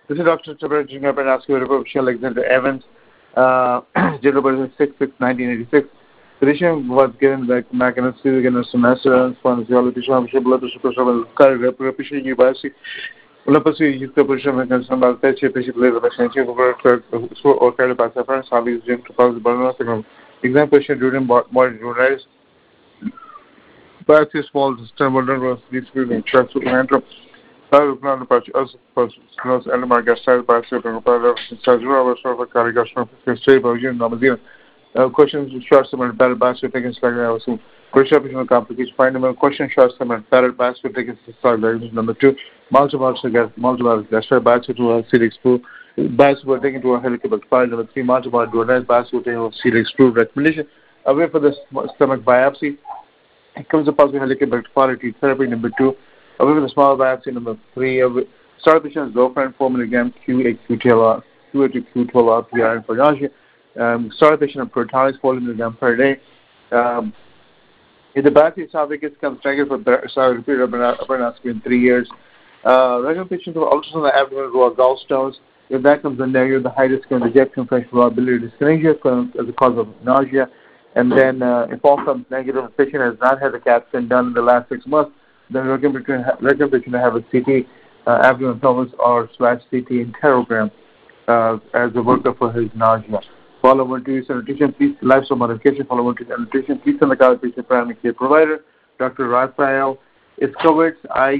This is Dr. Chabra up and ask you about Alexander Evans, January 6, 1986. The patient was given the mechanism in a semester from physiology, blood pressure, cardiopulmonary biopsy. Unapasi is the position mechanism about the patient plays a patient or cardiopulmonary service gym to cause burn. Exam patient during modern journalists. Biopsy small stem was distributed transfer mantra. Plan patch as first element gastritis biopsy and surgery of cardiogastro stable Namazina. Questions short summary better biopsy taken slag perception complications find them question short summary better biopsy taken slag number 2 multiple gastritis biopsy to a seed expo biopsy were taken to a helicobacter file number 3 multiple duodenal biopsy taken to seed expo recommendation away for the stomach biopsy. It comes upon the helicobacter quality therapy number 2. Away with the small biopsy number 3. Start patient Zofran 4 mg Q8 Q12 PRN for nausea. Start patient of Protalix 4 mg per day. If the biopsy esophagus comes negative for repeated upper endoscopy in 3 years. Regular patients with ulcerations on the abdomen or gallstones. If that comes in negative, the high risk of rejection, infection, biliary dyskinesia as a cause of nausea. And then if all comes negative, the patient has not had a CAT scan done in the last 6 months, then recommendation to have a CT, abdomen pelvis or /CT enterogram as a workup for his nausea. Follow one to sanitation, please lifestyle modification. Follow one to sanitation, please send the patient primary care provider, Dr. Raphael Itzkowitz,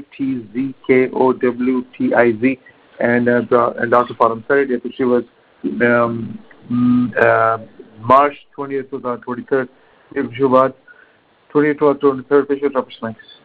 Itzkowtiz, and Dr. Padam Sari. She was March 20th, 2023. If you want 20th to 23rd patient, Dr. Smith.